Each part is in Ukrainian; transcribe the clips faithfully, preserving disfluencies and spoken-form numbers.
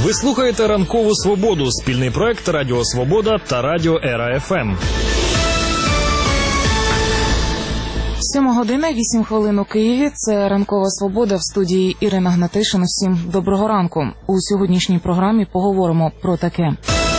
Ви слухаєте «Ранкову свободу» – спільний проект Радіо Свобода та Радіо Ера еф ем. Сьома година, вісім хвилин у Києві. Це «Ранкова свобода» в студії Ірина Гнатишин. Усім доброго ранку. У сьогоднішній програмі поговоримо про таке.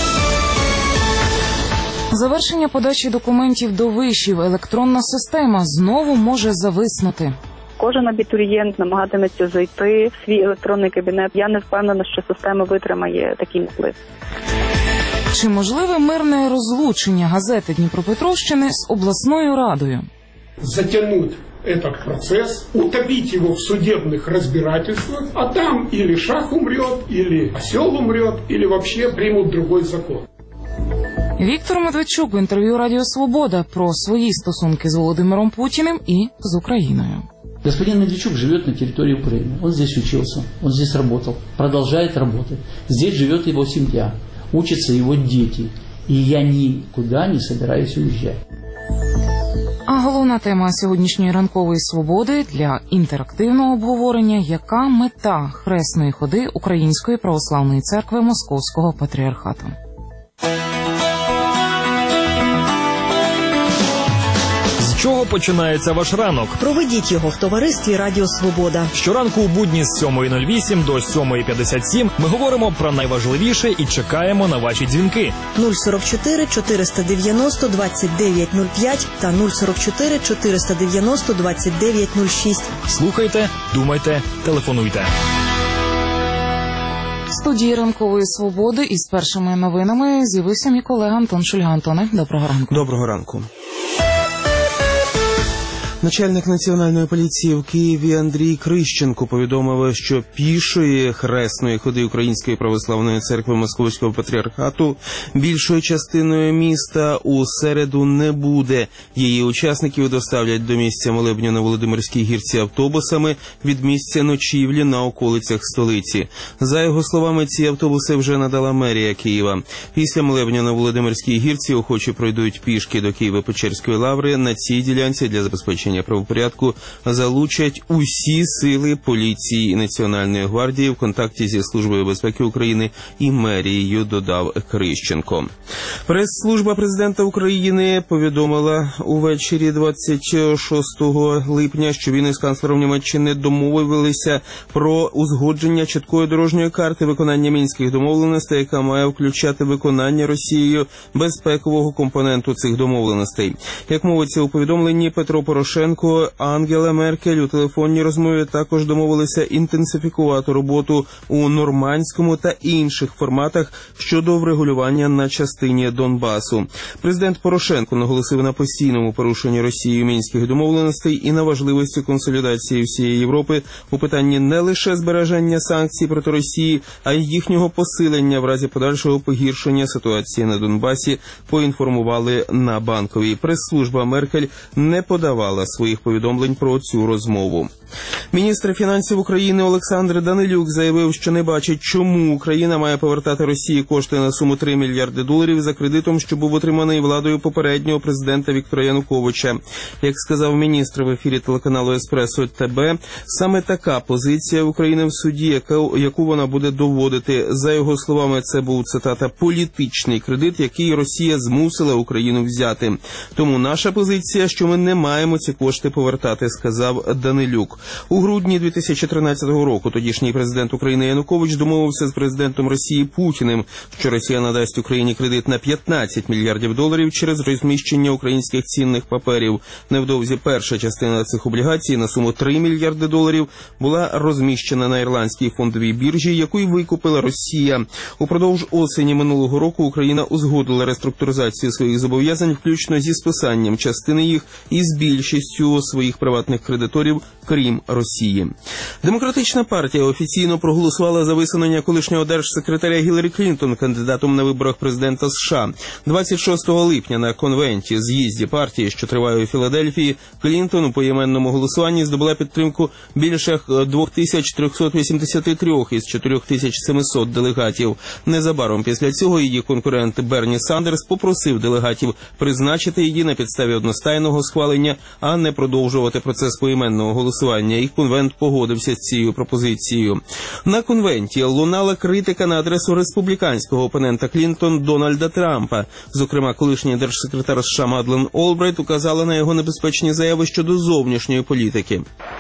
Завершення подачі документів до вишів. Електронна система знову може зависнути. Кожен абітурієнт намагатиметься зайти в свій електронний кабінет. Я не впевнена, що система витримає такий наплив. Чи можливе мирне розлучення газети Дніпропетровщини з обласною радою? Затянуть этот процесс, утопить его в судебных разбирательствах, а там или шах умрет, или осел умрет, или вообще примут другой закон. Віктор Медведчук в інтерв'ю Радіо Свобода про свої стосунки з Володимиром Путіним і з Україною. Господин Медведчук живет на территории Украины. Он здесь учился, он здесь работал, продолжает работать. Здесь живет его семья, учатся его дети. И я никуда не собираюсь уезжать. А головна тема сьогоднішньої ранкової свободи для інтерактивного обговорення – яка мета хресної ходи Української православної церкви Московського патріархату. З чого починається ваш ранок? Проведіть його в товаристві Радіо Свобода. Щоранку у будні з сьомої нуль вісім до сьомої п'ятдесят сім ми говоримо про найважливіше і чекаємо на ваші дзвінки. нуль сорок чотири чотириста дев'яносто двадцять дев'ять нуль п'ять та нуль сорок чотири чотириста дев'яносто двадцять дев'ять нуль шість. Слухайте, думайте, телефонуйте. В студії «Ранкової свободи» із першими новинами з'явився мій колега Антон Шульга. Антоне, доброго ранку. Доброго ранку. Начальник Національної поліції в Києві Андрій Крищенко повідомив, що пішої хресної ходи Української православної церкви Московського патріархату більшою частиною міста у середу не буде. Її учасників доставлять до місця молебню на Володимирській гірці автобусами від місця ночівлі на околицях столиці. За його словами, ці автобуси вже надала мерія Києва. Після молебню на Володимирській гірці охочі пройдуть пішки до Києво-Печерської лаври. На цій ділянці для забезпечення правопорядку залучать усі сили поліції і Національної гвардії в контакті зі Службою безпеки України і мерією, додав Крищенко. Прес-служба президента України повідомила увечері двадцять шостого липня, що він із канцлером Німеччини домовилися про узгодження чіткої дорожньої карти виконання мінських домовленостей, яка має включати виконання Росією безпекового компоненту цих домовленостей. Як мовиться у повідомленні, Петро Порошенко, Ангела Меркель у телефонній розмові також домовилися інтенсифікувати роботу у нормандському та інших форматах щодо врегулювання на частині Донбасу. Президент Порошенко наголосив на постійному порушенні Росією мінських домовленостей і на важливості консолідації всієї Європи у питанні не лише збереження санкцій проти Росії, а й їхнього посилення в разі подальшого погіршення ситуації на Донбасі, поінформували на Банковій. Прес-служба Меркель не подавала своїх повідомлень про цю розмову. Міністр фінансів України Олександр Данилюк заявив, що не бачить, чому Україна має повертати Росії кошти на суму три мільярди доларів за кредитом, що був отриманий владою попереднього президента Віктора Януковича. Як сказав міністр в ефірі телеканалу «Еспресо ТБ», саме така позиція України в суді, яку, яку вона буде доводити. За його словами, це був, цитата, політичний кредит, який Росія змусила Україну взяти. Тому наша позиція, що ми не маємо ці кошти повертати, сказав Данилюк. У грудні дві тисячі тринадцятого року тодішній президент України Янукович домовився з президентом Росії Путіним, що Росія надасть Україні кредит на п'ятнадцять мільярдів доларів через розміщення українських цінних паперів. Невдовзі перша частина цих облігацій на суму три мільярди доларів була розміщена на ірландській фондовій біржі, яку й викупила Росія. Упродовж осені минулого року Україна узгодила реструктуризацію своїх зобов'язань, включно зі списанням частини їх і з більшістю своїх приватних кредиторів, крім Росії. Демократична партія офіційно проголосувала за висунення колишнього держсекретаря Гіларі Клінтон кандидатом на виборах президента США. двадцять шостого липня на конвенті з'їзді партії, що триває у Філадельфії, Клінтон у поіменному голосуванні здобула підтримку більше дві тисячі триста вісімдесят три із чотири тисячі сімсот делегатів. Незабаром після цього її конкурент Берні Сандерс попросив делегатів призначити її на підставі одностайного схвалення, а а не продовжувати процес поіменного голосування. Їх конвент погодився з цією пропозицією. На конвенті лунала критика на адресу республіканського опонента Клінтон Дональда Трампа. Зокрема, колишній держсекретар США Мадлен Олбрайт указала на його небезпечні заяви щодо зовнішньої політики.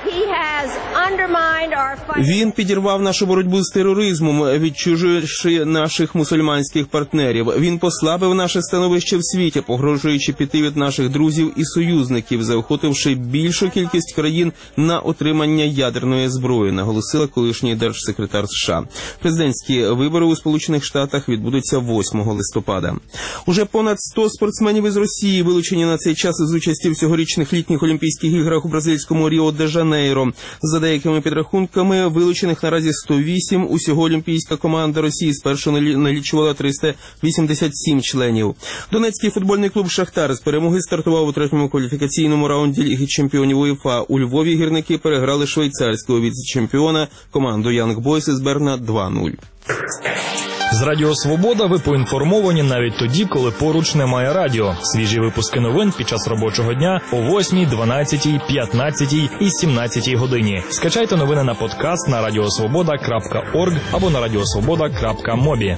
Він підірвав нашу боротьбу з тероризмом, відчужуючи наших мусульманських партнерів. Він послабив наше становище в світі, погрожуючи піти від наших друзів і союзників, заохотивши більшу кількість країн на отримання ядерної зброї, наголосила колишній держсекретар США. Президентські вибори у Сполучених Штатах відбудуться восьмого листопада. Уже понад сто спортсменів із Росії вилучені на цей час з участі в цьогорічних літніх Олімпійських іграх у бразильському Ріо-де-Жанейро. За деякими підрахунками, вилучених наразі сто вісім, усього олімпійська команда Росії спершу налічувала триста вісімдесят сім членів. Донецький футбольний клуб «Шахтар» з перемоги стартував у третьому кваліфікаційному раунді Ліги чемпіонів УЄФА. У Львові гірники переграли швейцарського віце-чемпіона команду «Янг Бойс» із Берна два нуль. З Радіо Свобода ви поінформовані навіть тоді, коли поруч немає радіо. Свіжі випуски новин під час робочого дня о восьмій, дванадцятій, п'ятнадцятій і сімнадцятій годині. Скачайте новини на подкаст на радіосвобода крапка орг або на радіосвобода крапка мобі.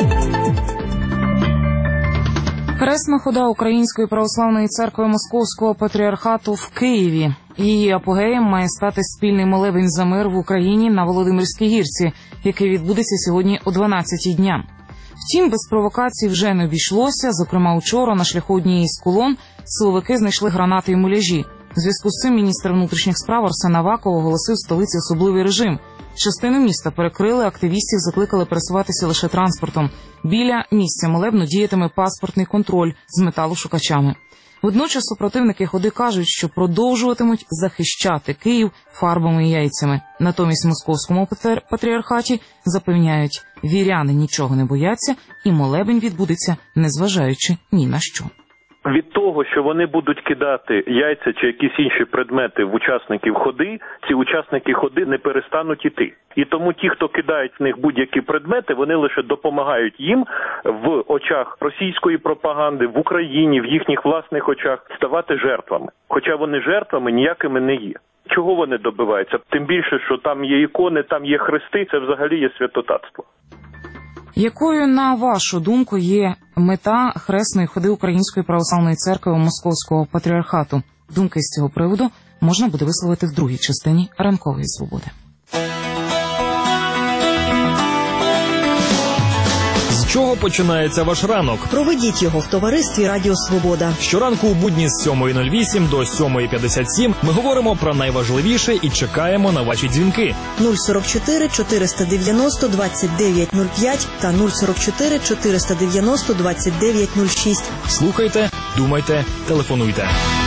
Хресна хода Української православної церкви Московського патріархату в Києві. Її апогеєм має стати спільний молебень за мир в Україні на Володимирській гірці, який відбудеться сьогодні о дванадцятій дня. Втім, без провокацій вже не обійшлося. Зокрема, учора на шляху однієї з колон силовики знайшли гранати і муляжі. У зв'язку з цим міністр внутрішніх справ Арсен Аваков оголосив в столиці особливий режим. Частину міста перекрили, активістів закликали пересуватися лише транспортом. Біля місця молебну діятиме паспортний контроль з металошукачами. Водночас супротивники ходи кажуть, що продовжуватимуть захищати Київ фарбами і яйцями. Натомість в московському патріархаті запевняють, віряни нічого не бояться і молебень відбудеться, незважаючи ні на що. Від того, що вони будуть кидати яйця чи якісь інші предмети в учасників ходи, ці учасники ходи не перестануть іти. І тому ті, хто кидають в них будь-які предмети, вони лише допомагають їм в очах російської пропаганди, в Україні, в їхніх власних очах ставати жертвами. Хоча вони жертвами ніякими не є. Чого вони добиваються? Тим більше, що там є ікони, там є хрести, це взагалі є святотатство. Якою, на вашу думку, є мета хресної ходи Української православної церкви Московського патріархату? Думки з цього приводу можна буде висловити в другій частині «Ранкової свободи». З чого починається ваш ранок? Проведіть його в товаристві Радіо Свобода. Щоранку у будні з сьомої нуль вісім до сьомої п'ятдесят сім ми говоримо про найважливіше і чекаємо на ваші дзвінки. нуль сорок чотири чотириста дев'яносто двадцять дев'ять нуль п'ять та нуль сорок чотири чотириста дев'яносто двадцять дев'ять нуль шість. Слухайте, думайте, телефонуйте.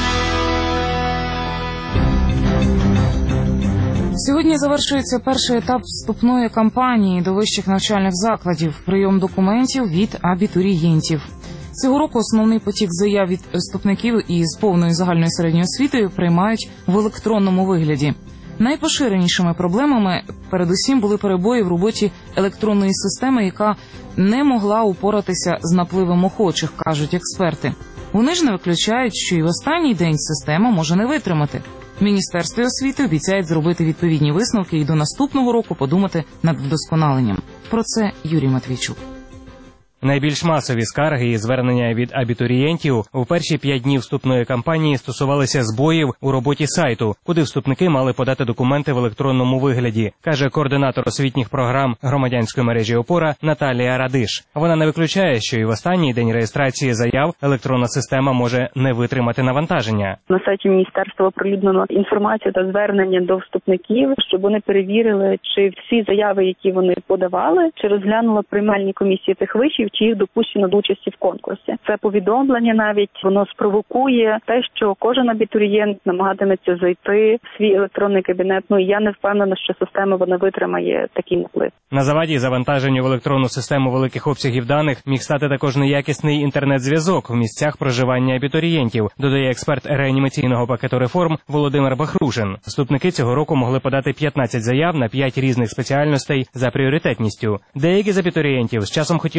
Сьогодні завершується перший етап вступної кампанії до вищих навчальних закладів – прийом документів від абітурієнтів. Цього року основний потік заяв від вступників із повною загальною середньою освітою приймають в електронному вигляді. Найпоширенішими проблемами передусім були перебої в роботі електронної системи, яка не могла упоратися з напливом охочих, кажуть експерти. Вони ж не виключають, що і в останній день система може не витримати. В Міністерстві освіти обіцяють зробити відповідні висновки і до наступного року подумати над вдосконаленням. Про це Юрій Матвійчук. Найбільш масові скарги і звернення від абітурієнтів у перші п'ять днів вступної кампанії стосувалися збоїв у роботі сайту, куди вступники мали подати документи в електронному вигляді, каже координатор освітніх програм громадянської мережі «Опора» Наталія Радиш. Вона не виключає, що і в останній день реєстрації заяв електронна система може не витримати навантаження. На сайті міністерства оприлюднено інформацію та звернення до вступників, щоб вони перевірили, чи всі заяви, які вони подавали, чи розглянула приймальні комісії тих вишів, чи їх допущено до участі в конкурсі. Це повідомлення навіть, воно спровокує те, що кожен абітурієнт намагатиметься зайти в свій електронний кабінет. Ну і я не впевнена, що система вона витримає такий наплив. На заваді завантаженню в електронну систему великих обсягів даних міг стати також неякісний інтернет-зв'язок в місцях проживання абітурієнтів, додає експерт реанімаційного пакету реформ Володимир Бахрушин. Вступники цього року могли подати п'ятнадцять заяв на п'ять різних спеціальностей за пріоритетністю. Деякі з абітурієнтів з часом хотіли змінити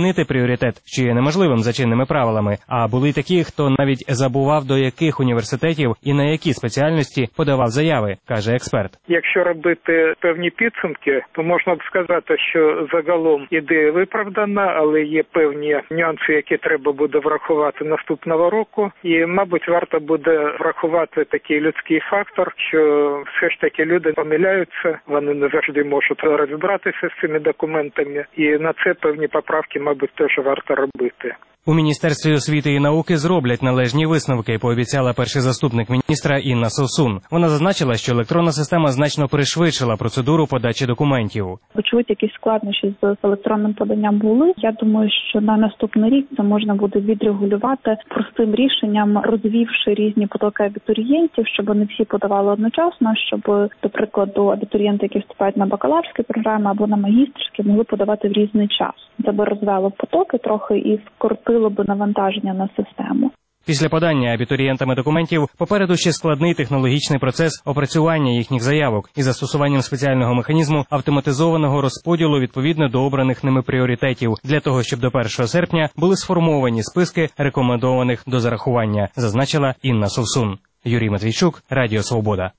змінити пріоритет, що є неможливим за чинними правилами. А були такі, хто навіть забував, до яких університетів і на які спеціальності подавав заяви, каже експерт. Якщо робити певні підсумки, то можна б сказати, що загалом ідея виправдана, але є певні нюанси, які треба буде врахувати наступного року. І, мабуть, варто буде врахувати такий людський фактор, що все ж таки люди помиляються, вони не завжди можуть розібратися з цими документами, і на це певні поправки, мабуть, теж варто робити. У Міністерстві освіти і науки зроблять належні висновки, пообіцяла перший заступник міністра Інна Совсун. Вона зазначила, що електронна система значно пришвидшила процедуру подачі документів. Очевидно, якісь складнощі з електронним поданням були. Я думаю, що на наступний рік це можна буде відрегулювати простим рішенням, розвівши різні потоки абітурієнтів, щоб вони всі подавали одночасно, щоб, до прикладу, абітурієнти, які вступають на бакалаврські програми або на магістерські, могли подавати в різний час. Це би розвело потоки трохи і скоротило би навантаження на систему. Після подання абітурієнтами документів попереду ще складний технологічний процес опрацювання їхніх заявок із застосуванням спеціального механізму автоматизованого розподілу відповідно до обраних ними пріоритетів, для того, щоб до першого серпня були сформовані списки рекомендованих до зарахування, зазначила Інна Совсун. Юрій Матвійчук, Радіо Свобода.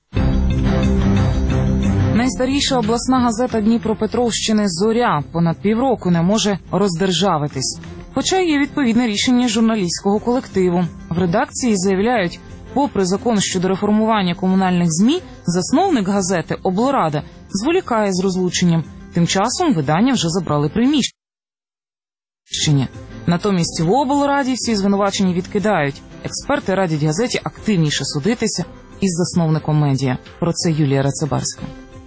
Найстаріша обласна газета Дніпропетровщини «Зоря» понад півроку не може роздержавитись. Хоча є відповідне рішення журналістського колективу. В редакції заявляють, попри закон щодо реформування комунальних ЗМІ, засновник газети «Облрада» зволікає з розлученням. Тим часом видання вже забрали приміщення. Натомість в облраді всі звинувачені відкидають. Експерти радять газеті активніше судитися із засновником медіа. Про це Юлія Рацибарська.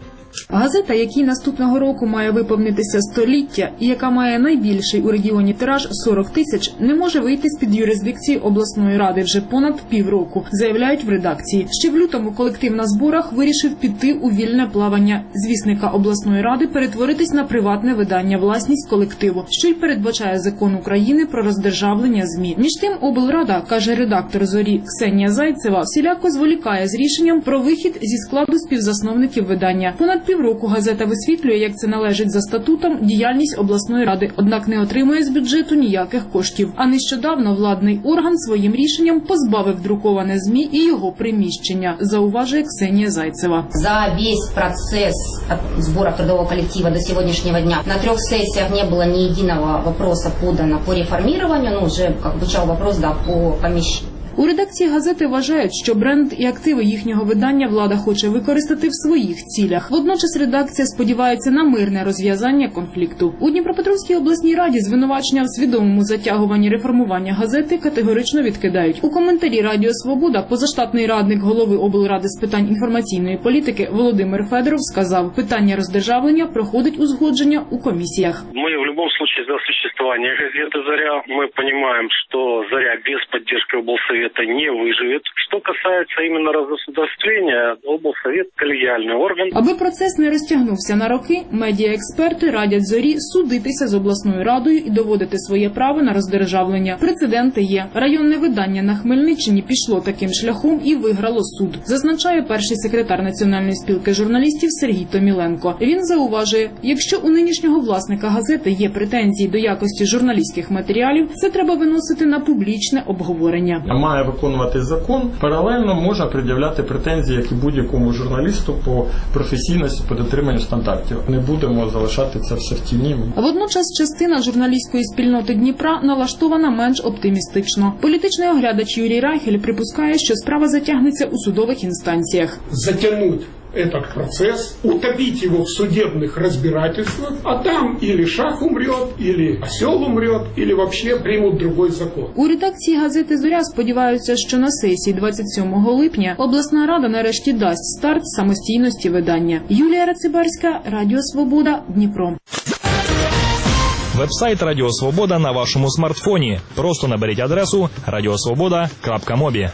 Газета, якій наступного року має виповнитися століття і яка має найбільший у регіоні тираж сорок тисяч, не може вийти з-під юрисдикції обласної ради вже понад півроку, заявляють в редакції. Ще в лютому колектив на зборах вирішив піти у вільне плавання звісника обласної ради, перетворитись на приватне видання, власність колективу, що й передбачає закон України про роздержавлення ЗМІ. Між тим, облрада, каже редактор «Зорі» Ксенія Зайцева, всіляко зволікає з рішенням про вихід зі складу співзасновників видання. Понад півроку газета висвітлює, як це належить за статутом, діяльність обласної ради, однак не отримує з бюджету ніяких коштів. А нещодавно владний орган своїм рішенням позбавив друковане ЗМІ і його приміщення, зауважує Ксенія Зайцева. За весь процесс збору трудового колектива до сьогоднішнього дня на трьох сесіях не було ні єдиного вопроса подано по реформуванню, ну вже як звучав вопрос, да, по поміщенню. У редакції газети вважають, що бренд і активи їхнього видання влада хоче використати в своїх цілях. Водночас редакція сподівається на мирне розв'язання конфлікту. У Дніпропетровській обласній раді звинувачення в свідомому затягуванні реформування газети категорично відкидають. У коментарі Радіо Свобода позаштатний радник голови облради з питань інформаційної політики Володимир Федоров сказав, питання роздержавлення проходить узгодження у комісіях. Ми в будь-якому випадку за существування газети «Зоря» ми розуміємо, що «Зоря» без підтримки облсовета это не выживет. Что касается именно разгосударствления, облсовет – коллегиальный орган. Аби процес не розтягнувся на роки, медіаексперти радять «Зорі» судитися з обласною радою і доводити своє право на роздержавлення. Прецеденти є. Районне видання на Хмельниччині пішло таким шляхом і виграло суд, зазначає перший секретар Національної спілки журналістів Сергій Томіленко. Він зауважує, якщо у нинішнього власника газети є претензії до якості журналістських матеріалів, це треба виносити на публічне обговорення. Має виконувати закон, паралельно можна пред'являти претензії, як і будь-якому журналісту, по професійності, по дотриманню стандартів. Не будемо залишати це все в тіні. Водночас частина журналістської спільноти Дніпра налаштована менш оптимістично. Політичний оглядач Юрій Рахель припускає, що справа затягнеться у судових інстанціях. Затягнуть этот процесс, утопить его в судебных разбирательствах, а там или шах умрет, или осел умрет, или вообще примут другой закон. У редакції газети «Зоря» сподіваються, що на сесії двадцять сьомого липня обласна рада нарешті дасть старт самостійності видання. Юлія Рацибарська, Радіо Свобода, Дніпро. Вебсайт Радіо Свобода на вашому смартфоні. Просто наберіть адресу радіосвобода крапка мобі.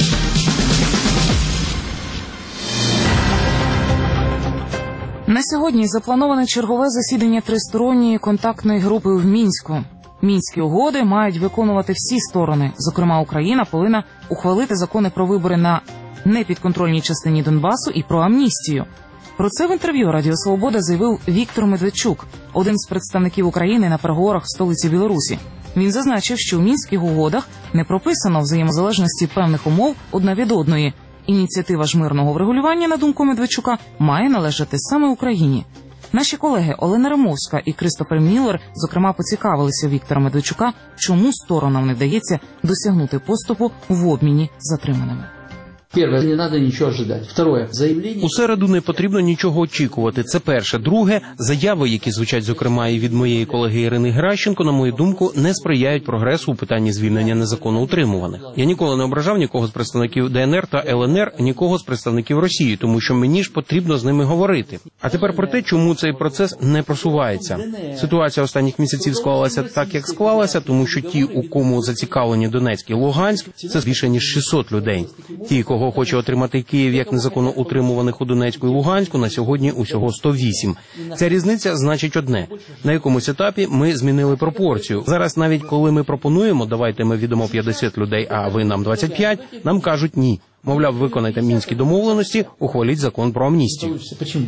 На сьогодні заплановане чергове засідання тристоронньої контактної групи в Мінську. Мінські угоди мають виконувати всі сторони. Зокрема, Україна повинна ухвалити закони про вибори на непідконтрольній частині Донбасу і про амністію. Про це в інтерв'ю Радіо Свобода заявив Віктор Медведчук, один з представників України на переговорах в столиці Білорусі. Він зазначив, що в Мінських угодах не прописано взаємозалежності певних умов одна від одної. Ініціатива ж мирного врегулювання, на думку Медведчука, має належати саме Україні. Наші колеги Олена Римовська і Кристофер Міллер, зокрема, поцікавилися Віктора Медведчука, чому сторонам не вдається досягнути поступу в обміні затриманими. Перше, не треба нічого чекати. Друге, заявлення... У середу не потрібно нічого очікувати. Це перше. Друге, заяви, які звучать, зокрема, і від моєї колеги Ірини Геращенко, на мою думку, не сприяють прогресу у питанні звільнення незаконно утримуваних. Я ніколи не ображав нікого з представників Де Ен Ер та Ел Ен Ер, нікого з представників Росії, тому що мені ж потрібно з ними говорити. А тепер про те, чому цей процес не просувається. Ситуація останніх місяців склалася так, як склалася, тому що ті, у кому зацікавлені Донецьк і Луганськ, це більше ніж шістсот людей. Ті, кого хоче отримати Київ як незаконно утримуваних у Донецьку і Луганську, на сьогодні усього сто вісім. Ця різниця значить одне. На якомусь етапі ми змінили пропорцію. Зараз навіть коли ми пропонуємо, давайте ми віддамо п'ятдесят людей, а ви нам двадцять п'ять, нам кажуть ні. Мовляв, виконайте Мінські домовленості, ухваліть закон про амністію. Чому?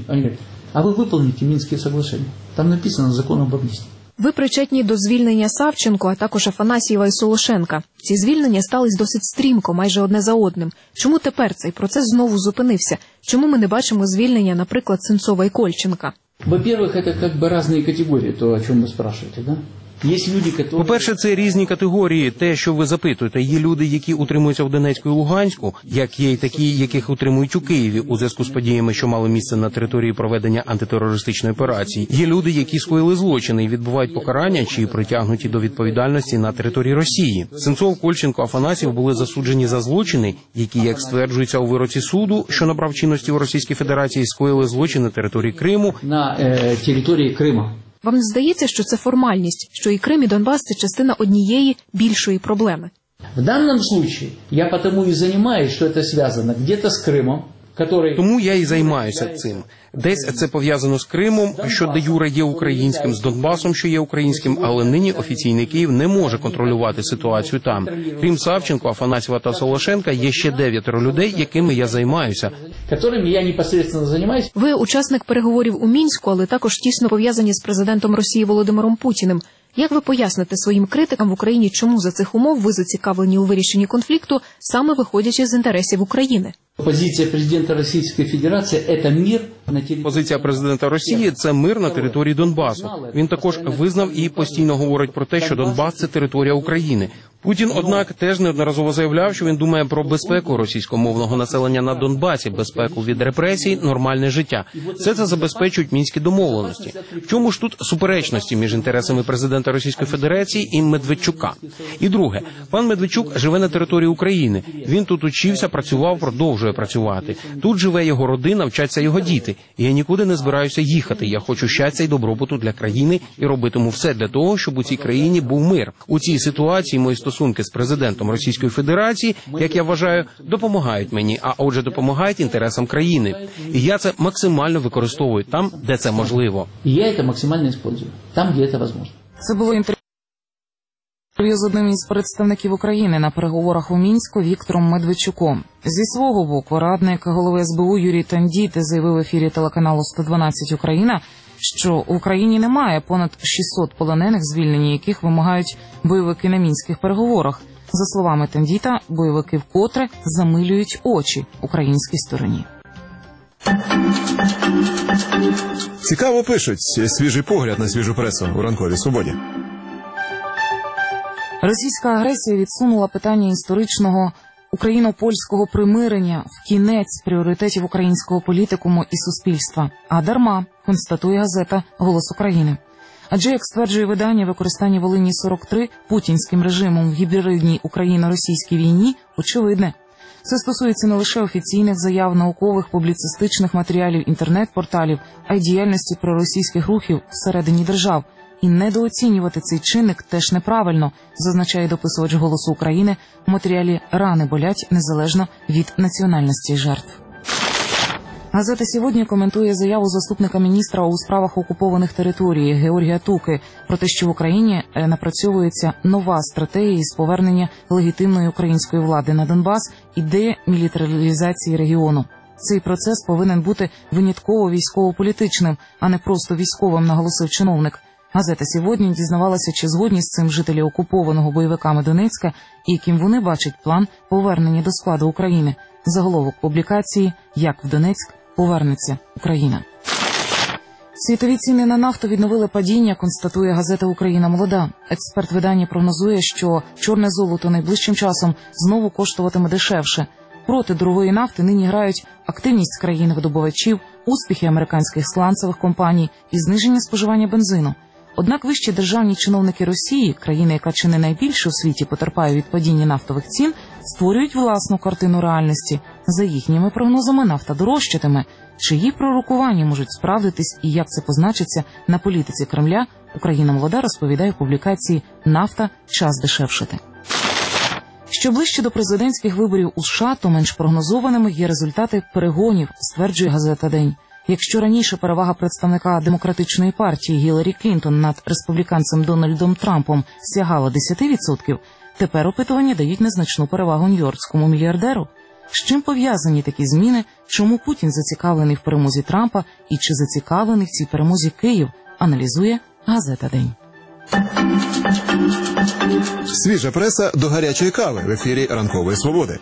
А ви виконуєте Мінські соглашення. Там написано закон об амністії. Ви причетні до звільнення Савченко, а також Афанасьєва і Солошенка. Ці звільнення стались досить стрімко, майже одне за одним. Чому тепер цей процес знову зупинився? Чому ми не бачимо звільнення, наприклад, Сенцова і Кольченка? Во-первых, это как бы разные категории, то, о чем вы спрашиваете, да? По-перше, це різні категорії. Те, що ви запитуєте, є люди, які утримуються в Донецьку і Луганську, як є й такі, яких утримують у Києві у зв'язку з подіями, що мали місце на території проведення антитерористичної операції. Є люди, які скоїли злочини і відбувають покарання чи притягнуті до відповідальності на території Росії. Сенцов, Кольченко, Афанасьєв були засуджені за злочини, які, як стверджується у вироці суду, що набрав чинності у Російській Федерації, скоїли злочин на території Криму. На е, території Криму. Вам не здається, що це формальність, що і Крим, і Донбас – це частина однієї більшої проблеми? В даному випадку я тому і займаюся, що це зв'язано где-то з Кримом, який... Тому я і займаюся цим. Десь це пов'язано з Кримом, що де юре є українським, з Донбасом, що є українським, але нині офіційний Київ не може контролювати ситуацію там. Крім Савченко, Афанасьєва та Солошенка, є ще дев'ятеро людей, якими я займаюся. Якими я непосредственно займаюся. Ви учасник переговорів у Мінську, але також тісно пов'язані з президентом Росії Володимиром Путіним. Як ви поясните своїм критикам в Україні, чому за цих умов ви зацікавлені у вирішенні конфлікту, саме виходячи з інтересів України? Позиція президента Російської Федерації – це мир на території... Позиція президента Росії – це мир на території Донбасу. Він також визнав і постійно говорить про те, що Донбас – це територія України. Путін, однак, теж неодноразово заявляв, що він думає про безпеку російськомовного населення на Донбасі, безпеку від репресій, нормальне життя. Все це забезпечують Мінські домовленості. В чому ж тут суперечності між інтересами президента Російської Федерації і Медведчука? І друге, пан Медведчук живе на території України. Він тут учився, працював, продовжує працювати. Тут живе його родина, вчаться його діти. І я нікуди не збираюся їхати. Я хочу щастя і добробуту для країни і робитиму все для того, щоб у цій країні був мир. У цій ситуації мої стосунки з президентом Російської Федерації, як я вважаю, допомагають мені, а отже допомагають інтересам країни. І я це максимально використовую там, де це можливо. І я це максимально використовую там, де це можливо. Це було інтерв'ю з одним із представників України на переговорах у Мінську Віктором Медведчуком. Зі свого боку, радник голови ес бе у Юрій Тандіти заявив в ефірі телеканалу сто дванадцять Україна, що в Україні немає понад шістсот полонених, звільнення яких вимагають бойовики на мінських переговорах. За словами Тандіта, бойовики вкотре замилюють очі українській стороні. Цікаво пишуть. Свіжий погляд на свіжу пресу у ранковій свободі. Російська агресія відсунула питання історичного україно-польського примирення в кінець пріоритетів українського політикуму і суспільства. А дарма, констатує газета «Голос України». Адже, як стверджує видання, використання Волині сорок три путінським режимом в гібридній україно-російській війні очевидне. Це стосується не лише офіційних заяв, наукових, публіцистичних матеріалів, інтернет-порталів, а й діяльності проросійських рухів всередині держав. І недооцінювати цей чинник теж неправильно, зазначає дописувач «Голосу України» в матеріалі «Рани болять незалежно від національності жертв». Газета «Сьогодні» коментує заяву заступника міністра у справах окупованих територій Георгія Туки про те, що в Україні напрацьовується нова стратегія з повернення легітимної української влади на Донбас і демілітаризації регіону. Цей процес повинен бути винятково військово-політичним, а не просто військовим, наголосив чиновник. Газета «Сьогодні» дізнавалася, чи згодні з цим жителі окупованого бойовиками Донецька і яким вони бачать план повернення до складу України. Заголовок публікації «Як в Донецьк повернеться Україна». Світові ціни на нафту відновили падіння, констатує газета «Україна молода». Експерт видання прогнозує, що чорне золото найближчим часом знову коштуватиме дешевше. Проти дорогої нафти нині грають активність країн-видобувачів, успіхи американських сланцевих компаній і зниження споживання бензину. Однак вищі державні чиновники Росії, країни, яка чи не найбільше у світі потерпає від падіння нафтових цін, створюють власну картину реальності. За їхніми прогнозами нафта дорожчатиме. Чиї пророкування можуть справдитись і як це позначиться на політиці Кремля, Україна молода розповідає в публікації «Нафта. Час дешевшити». Що ближче до президентських виборів у США, то менш прогнозованими є результати перегонів, стверджує газета «День». Якщо раніше перевага представника демократичної партії Гіларі Клінтон над республіканцем Дональдом Трампом сягала десять відсотків, тепер опитування дають незначну перевагу нью-йоркському мільярдеру. З чим пов'язані такі зміни, чому Путін зацікавлений в перемозі Трампа і чи зацікавлений в цій перемозі Київ, аналізує газета «День». Свіжа преса до гарячої кави в ефірі «Ранкової свободи».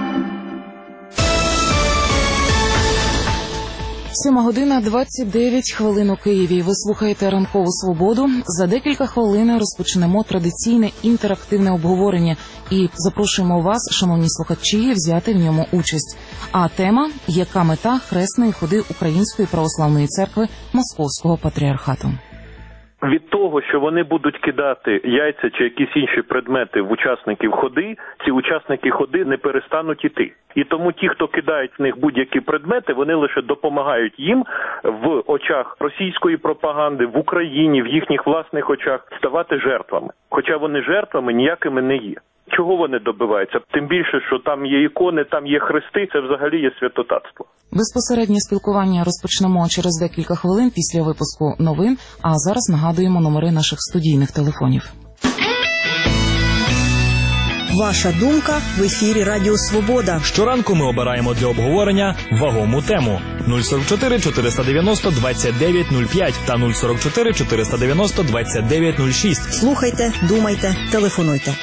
Сьома година двадцять дев'ять хвилин у Києві. Ви слухаєте «Ранкову свободу». За декілька хвилин розпочнемо традиційне інтерактивне обговорення і запрошуємо вас, шановні слухачі, взяти в ньому участь. А тема – яка мета хресної ходи Української православної церкви Московського патріархату? Від того, що вони будуть кидати яйця чи якісь інші предмети в учасників ходи, ці учасники ходи не перестануть іти. І тому ті, хто кидають в них будь-які предмети, вони лише допомагають їм в очах російської пропаганди, в Україні, в їхніх власних очах ставати жертвами. Хоча вони жертвами ніякими не є. Чого вони добиваються? Тим більше, що там є ікони, там є хрести, це взагалі є святотатство. Безпосереднє спілкування розпочнемо через декілька хвилин після випуску новин, а зараз нагадуємо номери наших студійних телефонів. Ваша думка в ефірі Радіо Свобода. Щоранку ми обираємо для обговорення вагому тему. нуль сорок чотири чотириста дев'яносто двадцять дев'ять нуль п'ять та нуль сорок чотири чотириста дев'яносто двадцять дев'ять нуль шість. Слухайте, думайте, телефонуйте.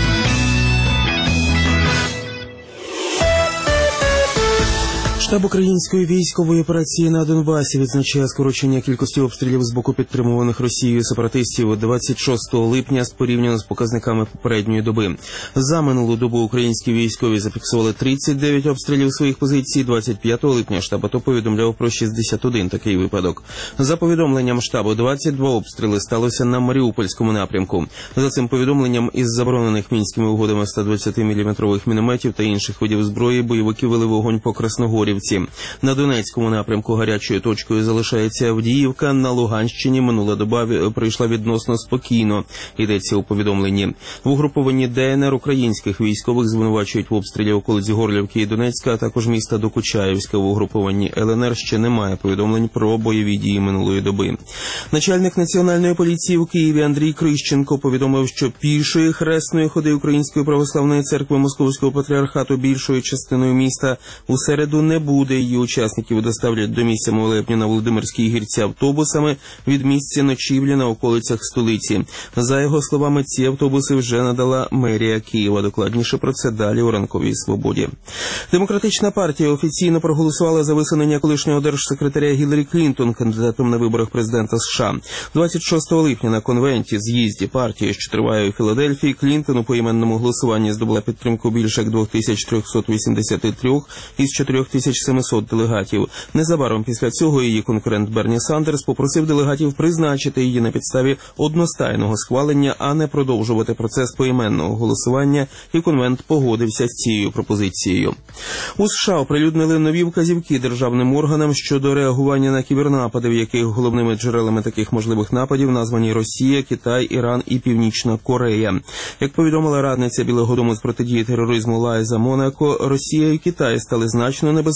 Штаб української військової операції на Донбасі відзначає скорочення кількості обстрілів з боку підтримуваних Росією сепаратистів двадцять шостого липня порівняно з показниками попередньої доби. За минулу добу українські військові зафіксували тридцять дев'ять обстрілів своїх позицій. двадцять п'ятого липня штаб АТО повідомляв про шістдесят один такий випадок. За повідомленням штабу, двадцять два обстріли сталося на Маріупольському напрямку. За цим повідомленням, із заборонених мінськими угодами сто двадцять міліметрових мінометів та інших видів зброї бойовики вели вогонь по Красногорівці. На Донецькому напрямку гарячою точкою залишається Авдіївка. На Луганщині минула доба пройшла відносно спокійно, йдеться у повідомленні. В угрупованні ДНР українських військових звинувачують в обстрілі околиць Горлівки і Донецька, а також міста Докучаївська. В угрупованні ЛНР ще немає повідомлень про бойові дії минулої доби. Начальник Національної поліції в Києві Андрій Крищенко повідомив, що пішої хресної ходи Української православної церкви Московського патріархату більшою частиною міста у середу не буде. Її учасників доставлять до місця молебню на Володимирській гірці автобусами від місця ночівлі на околицях столиці. За його словами, ці автобуси вже надала мерія Києва. Докладніше про це далі у «Ранковій свободі». Демократична партія офіційно проголосувала за висунення колишнього держсекретаря Гіларі Клінтон кандидатом на виборах президента США. двадцять шостого липня на конвенті з'їзді партії, що триває у Філадельфії, Клінтон у поіменному голосуванні здобула підтримку більше як дві тисячі триста вісімдесят три із чотири тисячі сімсот делегатів. Незабаром після цього її конкурент Берні Сандерс попросив делегатів призначити її на підставі одностайного схвалення, а не продовжувати процес поіменного голосування, і конвент погодився з цією пропозицією. У США оприлюднили нові вказівки державним органам щодо реагування на кібернапади, в яких головними джерелами таких можливих нападів названі Росія, Китай, Іран і Північна Корея. Як повідомила радниця Білого дому з протидії тероризму Лайза Монако, Росія і Китай стали значно небезпечнішими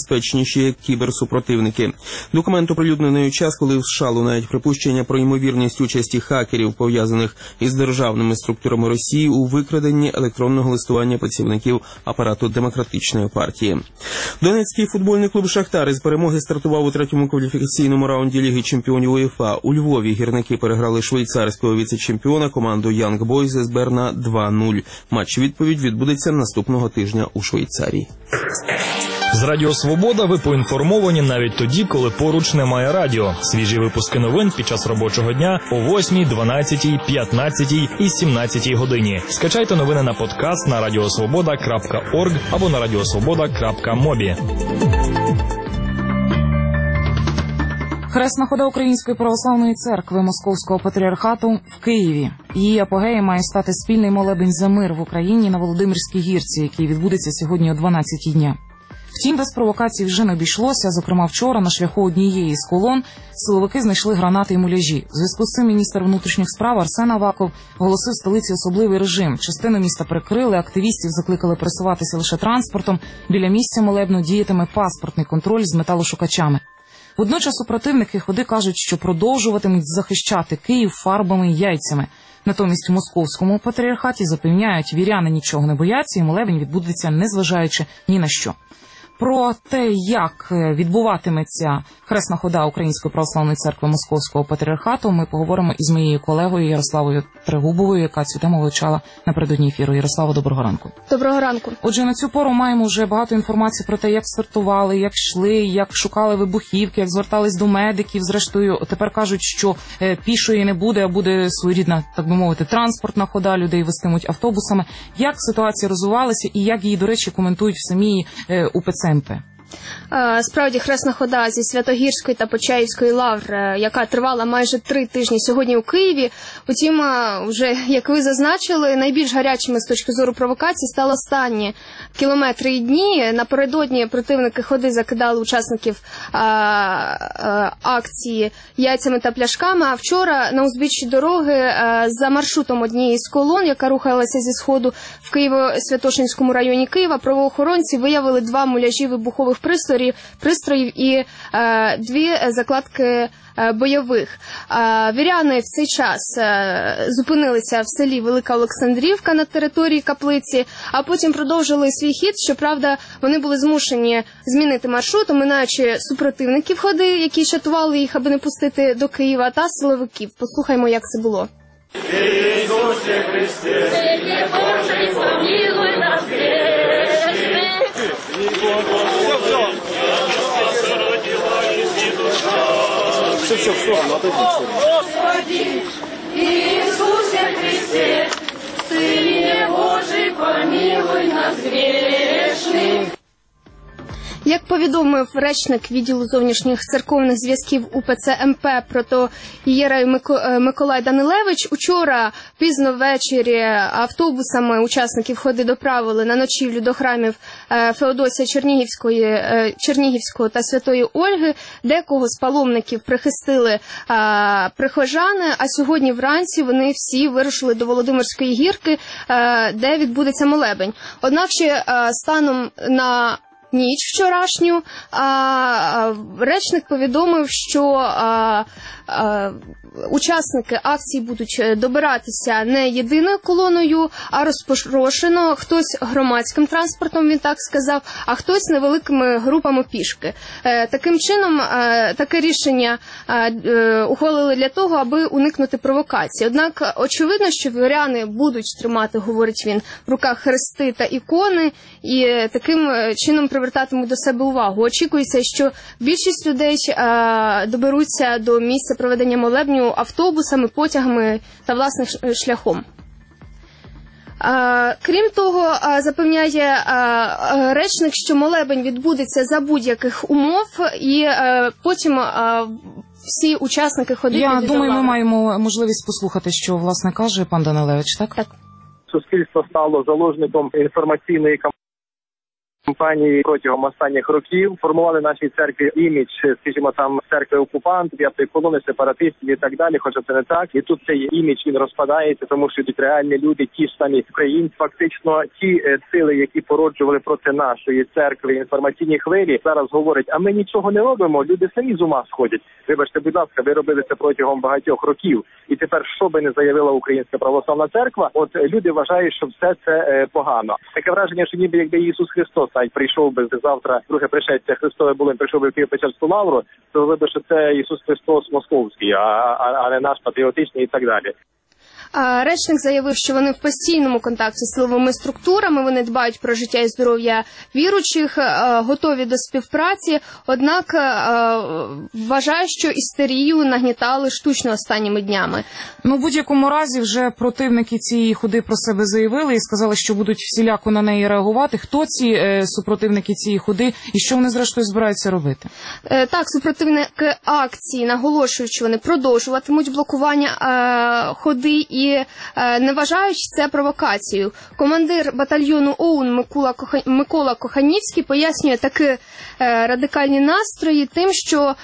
небезпечніші як кіберсупротивники. Документ оприлюднений у час, коли в США лунають припущення про ймовірність участі хакерів, пов'язаних із державними структурами Росії у викраденні електронного листування працівників апарату Демократичної партії. Донецький футбольний клуб «Шахтар» із перемоги стартував у третьому кваліфікаційному раунді Ліги чемпіонів УЄФА. У Львові гірники переграли швейцарського віце-чемпіона команду Young Boys з Берна два нуль. Матч-відповідь відбудеться наступного тижня у Швейцарії. З Радіо Свобода ви поінформовані навіть тоді, коли поруч немає радіо. Свіжі випуски новин під час робочого дня о восьмій, дванадцятій, п'ятнадцятій і сімнадцятій годині. Скачайте новини на подкаст на радіосвобода крапка орг або на радіосвобода крапка мобі. Хресна хода Української православної церкви Московського патріархату в Києві. Її апогеєм має стати спільний молебень за мир в Україні на Володимирській гірці, який відбудеться сьогодні о дванадцятій дня. Втім, без провокацій вже не обійшлося. Зокрема, вчора на шляху однієї з колон силовики знайшли гранати і муляжі. У зв'язку з цим міністр внутрішніх справ Арсен Аваков оголосив столиці особливий режим. Частину міста прикрили, активістів закликали пересуватися лише транспортом. Біля місця молебну діятиме паспортний контроль з металошукачами. Водночас супротивники ходи кажуть, що продовжуватимуть захищати Київ фарбами і яйцями. Натомість у Московському патріархаті запевняють, віряни нічого не бояться і молебень відбудеться незважаючи ні на що. Про те, як відбуватиметься хресна хода Української православної церкви Московського патріархату, ми поговоримо із моєю колегою Ярославою Трегубовою, яка цю тему вивчала напередодні ефіру. Ярослава, доброго ранку. Доброго ранку. Отже, на цю пору маємо вже багато інформації про те, як стартували, як йшли, як шукали вибухівки, як звертались до медиків. Зрештою, тепер кажуть, що пішої не буде, а буде своєрідна, так би мовити, транспортна хода, людей вестимуть автобусами. Як ситуація розвивалася і як її, до речі, коментують в самій УПЦ ем пе? Справді, хресна хода зі Святогірської та Почаївської лавр, яка тривала майже три тижні сьогодні у Києві. Утім, вже, як ви зазначили, найбільш гарячими з точки зору провокацій стали останні кілометри і дні. Напередодні противники ходи закидали учасників а, а, акції яйцями та пляшками, а вчора на узбіччі дороги а, за маршрутом однієї з колон, яка рухалася зі сходу в Києво-Святошинському районі Києва, правоохоронці виявили два муляжі вибухових пристроїв, пристроїв і е, дві закладки е, бойових. Е, віряни в цей час е, зупинилися в селі Велика Олександрівка на території каплиці, а потім продовжили свій хід. Щоправда, вони були змушені змінити маршрут, оминаючи супротивників ходи, які чатували їх, аби не пустити до Києва, та силовиків. Послухаймо, як це було. Ісусе Христе, Сильний Божий, помилуй нас грешних. Все, все, в сторону, отойдите. Господи, Иисусе Христе, Сыне Божий, помилуй нас грешных. Як повідомив речник відділу зовнішніх церковних зв'язків УПЦ ем пе протоієрей Миколай Данилевич, учора пізно ввечері автобусами учасників ходи доправили на ночівлю до храмів Феодосія Чернігівської, Чернігівського та Святої Ольги. Декого з паломників прихистили прихожани, а сьогодні вранці вони всі вирушили до Володимирської гірки, де відбудеться молебень. Однак ще станом на ніч вчорашню а, речник повідомив, що а, а, учасники акції будуть добиратися не єдиною колоною, а розпорошено, хтось громадським транспортом, він так сказав, а хтось невеликими групами пішки. Е, таким чином, е, таке рішення е, ухвалили для того, аби уникнути провокації. Однак, очевидно, що віряни будуть тримати, говорить він, в руках хрести та ікони і таким чином привертатимуть до себе увагу. Очікується, що більшість людей е, доберуться до місця проведення молебню автобусами, потягами та власним шляхом. А, крім того, а, запевняє а, речник, що молебень відбудеться за будь-яких умов, і а, потім а, всі учасники ходи. Я думаю, ми маємо можливість послухати, що, власне, каже пан Данилевич, так? Так. Суспільство стало заложником інформаційної кампанії. Компанії протягом останніх років формували нашій церкві імідж, скажімо, там церкви окупант, п'ятої колони, сепаратистів і так далі, хоча це не так. І тут цей імідж він розпадається, тому що йдуть реальні люди, ті ж самі українці. Фактично ті е, сили, які породжували проти нашої церкви інформаційні хвилі, зараз говорять, а ми нічого не робимо, люди самі з ума сходять. Вибачте, будь ласка, ви робили це протягом багатьох років. І тепер, що би не заявила Українська православна церква, от люди вважають, що все це е, погано. Таке враження, що ніби якби Ісус Христос а прийшов би завтра, друге пришестя Христове було, прийшов би в Києво-Печерську лавру, то вибачте, що це Ісус Христос московський, а, а, а не наш патріотичний і так далі. Речник заявив, що вони в постійному контакті з силовими структурами, вони дбають про життя і здоров'я віруючих, готові до співпраці, однак вважає, що істерію нагнітали штучно останніми днями. Ну, в будь-якому разі вже противники цієї ходи про себе заявили і сказали, що будуть всіляко на неї реагувати. Хто ці е, супротивники цієї ходи і що вони зрештою збираються робити? Е, так, супротивники акції наголошують, що вони продовжуватимуть блокування е, ходи і е, не вважають це провокацією. Командир батальйону ОУН Микола, Коха... Микола Коханівський пояснює такі е, радикальні настрої тим, що, е,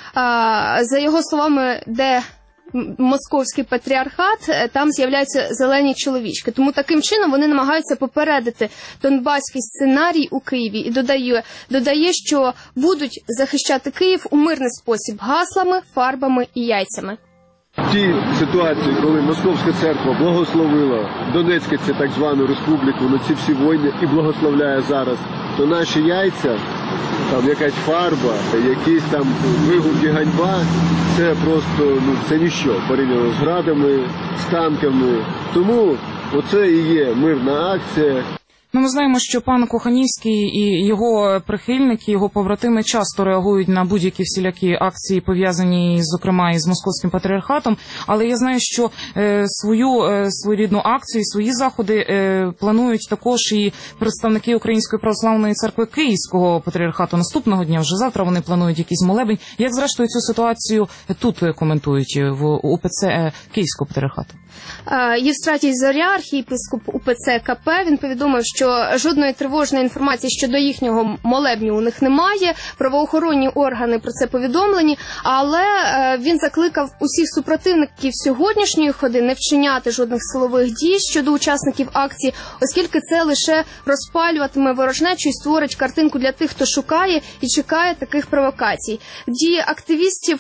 за його словами, де московський патріархат, там з'являються зелені чоловічки. Тому таким чином вони намагаються попередити донбаський сценарій у Києві і додає, додає, що будуть захищати Київ у мирний спосіб гаслами, фарбами і яйцями. В тій ситуації, коли Московська церква благословила Донецьку, це так звану республіку, на ці всі війни і благословляє зараз, то наші яйця, там якась фарба, якісь там вигуки, ганьба, це просто, ну, це ніщо порівняно з градами, з танками. Тому оце і є мирна акція. Ну, ми знаємо, що пан Коханівський і його прихильники, його побратими часто реагують на будь-які всілякі акції, пов'язані, зокрема, із московським патріархатом. Але я знаю, що е, свою е, своєрідну акцію, свої заходи е, планують також і представники Української православної церкви Київського патріархату. Наступного дня, вже завтра, вони планують якийсь молебень. Як, зрештою, цю ситуацію тут коментують в УПЦ е, Київського патріархату? Євстратій Зоря, архієпископ УПЦ КП, він повідомив, що жодної тривожної інформації щодо їхнього молебню у них немає, правоохоронні органи про це повідомлені, але він закликав усіх супротивників сьогоднішньої ходи не вчиняти жодних силових дій щодо учасників акції, оскільки це лише розпалюватиме ворожнечу і створить картинку для тих, хто шукає і чекає таких провокацій. Дії активістів,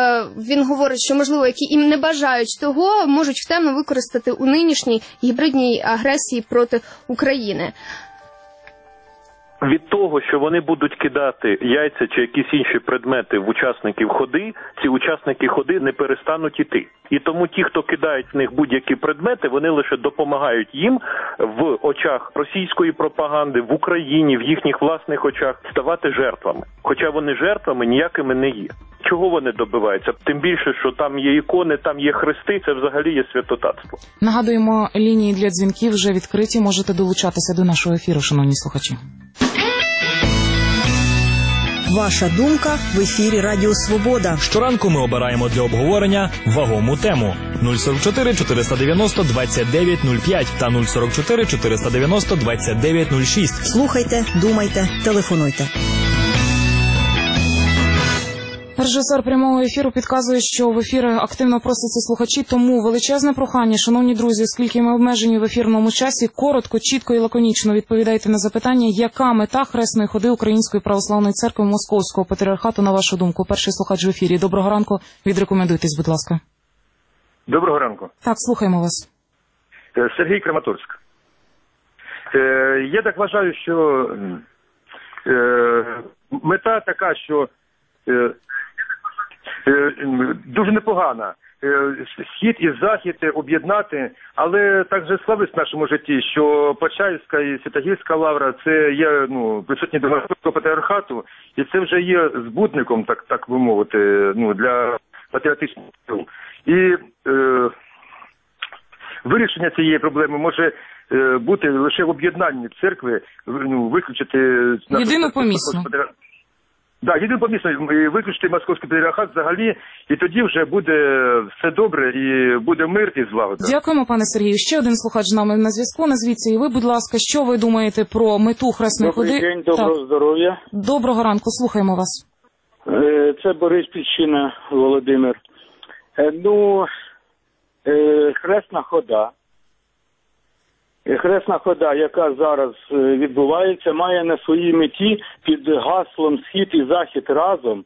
він говорить, що, можливо, які їм не бажають того, можуть втемно використати у нинішній гібридній агресії проти України. Від того, що вони будуть кидати яйця чи якісь інші предмети в учасників ходи, ці учасники ходи не перестануть іти. І тому ті, хто кидають в них будь-які предмети, вони лише допомагають їм в очах російської пропаганди, в Україні, в їхніх власних очах ставати жертвами. Хоча вони жертвами ніякими не є. Чого вони добиваються? Тим більше, що там є ікони, там є хрести, це взагалі є святотатство. Нагадуємо, лінії для дзвінків вже відкриті, можете долучатися до нашого ефіру, шановні слухачі. Ваша думка в ефірі Радіо Свобода. Щоранку ми обираємо для обговорення вагому тему. нуль сорок чотири чотириста дев'яносто двадцять дев'ять нуль п'ять та нуль сорок чотири чотириста дев'яносто двадцять дев'ять нуль шість. Слухайте, думайте, телефонуйте. Режисер прямого ефіру підказує, що в ефір активно просяться слухачі, тому величезне прохання, шановні друзі, оскільки ми обмежені в ефірному часі, коротко, чітко і лаконічно відповідайте на запитання, яка мета хресної ходи Української православної церкви Московського патріархату, на вашу думку. Перший слухач в ефірі. Доброго ранку. Відрекомендуйтесь, будь ласка. Доброго ранку. Так, слухаємо вас. Сергій, Краматорськ. Я так вважаю, що мета така, що дуже непогана. Схід і захід об'єднати, але так же славиться в нашому житті, що Почаївська і Святогірська лавра – це є, ну, присутні до Московського патріархату, і це вже є збутником, так, так би мовити, ну, для патріотичних сил. І е, вирішення цієї проблеми може е, бути лише в об'єднанні церкви, ну, виключити... Єдину помісну. Да, єдине помісно виключити московський патріархат взагалі, і тоді вже буде все добре, і буде мир і злагода. Дякуємо, пане Сергію. Ще один слухач з нами на зв'язку. Назвіться і ви, будь ласка, що ви думаєте про мету Хресної Добрий ходи? день, доброго Так. здоров'я. Доброго ранку, слухаємо вас. Е, Це Бориспільщина, Володимир. Е, Ну, е, Хресна хода. Е, Хресна хода, яка зараз е, відбувається, має на своїй меті під гаслом «Схід і Захід разом»,